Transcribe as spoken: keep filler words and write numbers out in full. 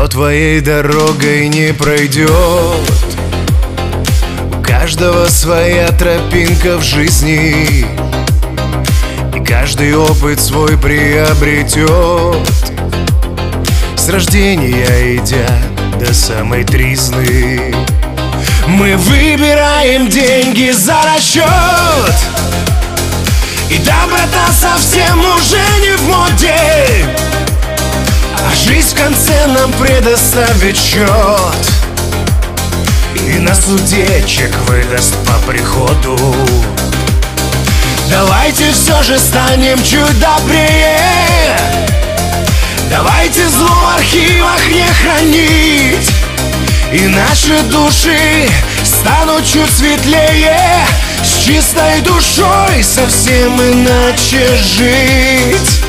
Кто твоей дорогой не пройдет. У каждого своя тропинка в жизни, и каждый опыт свой приобретет. С рождения идя до самой тризны, мы выбираем деньги за расчет. И доброта совсем уже не в моде, а жизнь в конце нам предоставит счет, и на суде чек выдаст по приходу. Давайте все же станем чуть добрее, давайте зло в архивах не хранить, и наши души станут чуть светлее, с чистой душой совсем иначе жить.